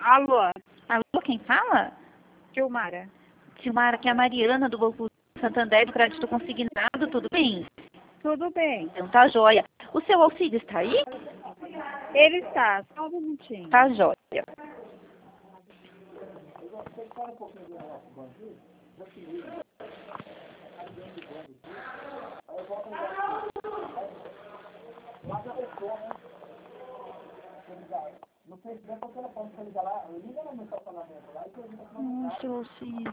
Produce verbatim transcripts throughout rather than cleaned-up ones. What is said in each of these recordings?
Alô, Alô, quem fala? Gilmara. Silmara, que é a Mariana do Banco Santander do Crédito Consignado, tudo bem? Tudo bem? Então tá jóia. O seu auxílio está aí? Ele está, só um minutinho. Tá jóia. Hum, seu auxílio.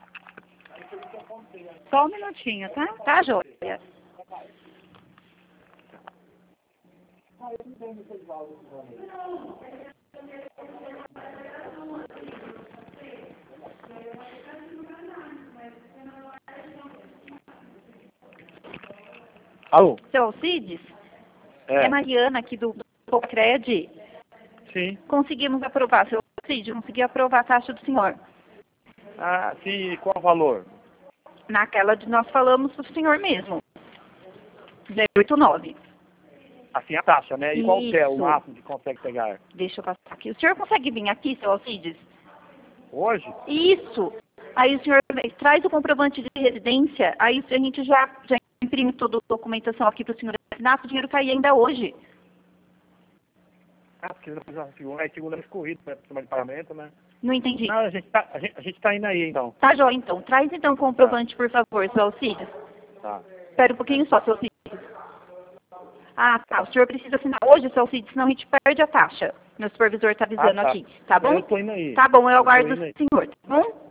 Só um minutinho, tá? Tá jóia. Alô? Seu Alcides? É, É Mariana aqui do Cocred. sim. Conseguimos aprovar, seu Alcides, consegui aprovar a taxa do senhor. Ah, sim, qual o valor? Naquela de nós falamos do senhor mesmo. zero oito nove. Assim, a taxa, né? E qual que é o Isso. máximo que consegue pegar? Deixa eu passar aqui. O senhor consegue vir aqui, seu Alcides? Hoje? Isso. Aí o senhor traz o comprovante de residência, aí a gente já, já imprime toda a documentação aqui para o senhor assinar, o dinheiro cair ainda hoje. Ah, porque não precisa segunda, é segunda vez corrido para cima de pagamento, né? Não entendi. Não, a gente, tá, a, gente, a gente tá indo aí, então. Tá, Jó, então. Traz então o comprovante, por favor, seu Alcides. Tá. Espera um pouquinho só, seu Alcides. Ah, tá. O senhor precisa assinar hoje, seu Alcides, senão a gente perde a taxa. Meu supervisor está avisando Ah, tá. aqui. Tá bom? Eu tô indo aí. Tá bom, eu Eu tô aguardo indo aí. o senhor, tá bom?